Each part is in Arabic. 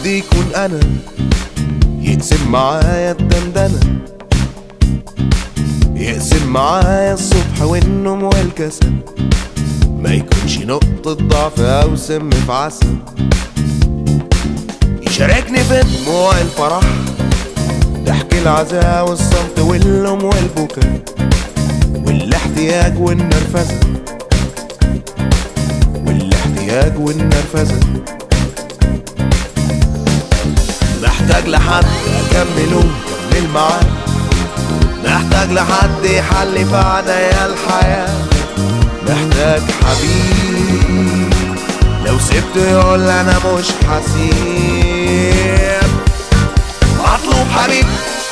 حد يكون أنا، يقسم معايا الدندنة، يقسم معايا الصبح والنوم والكسل، ما يكونش نقطة ضعف أو سم في عسل. يشاركني في دموع الفرح، ضحك العزاء والصمت واللوم والبكاء والاحتياج والنرفزة، والاحتياج والنرفزة. محتاج لحد أكمله كمل معاه، محتاج لحد يحلي في عنايا الحياة، محتاج حبيب لو سبته يقول أنا مش حسيب. مطلوب حبيب،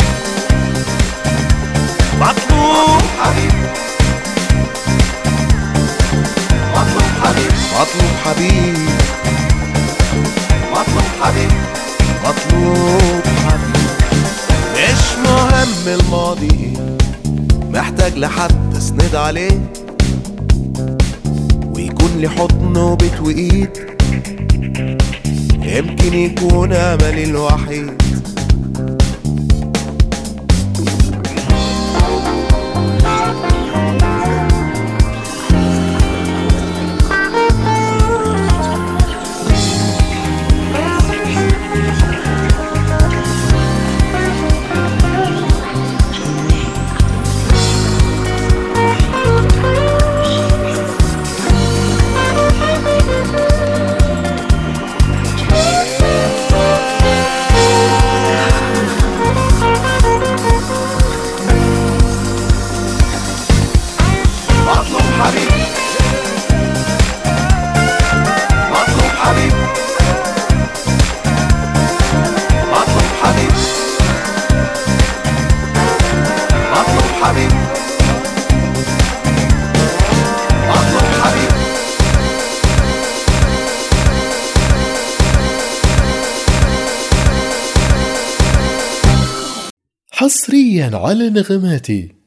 مطلوب حبيب، مطلوب حبيب، مطلوب حبيب، مطلوب حبيب، مطلوب حبيب. مش مهم الماضي، محتاج لحد اسند عليه ويكون لي حضن وبيت وايد، يمكن يكون املي الوحيد. حصريا على نغماتي.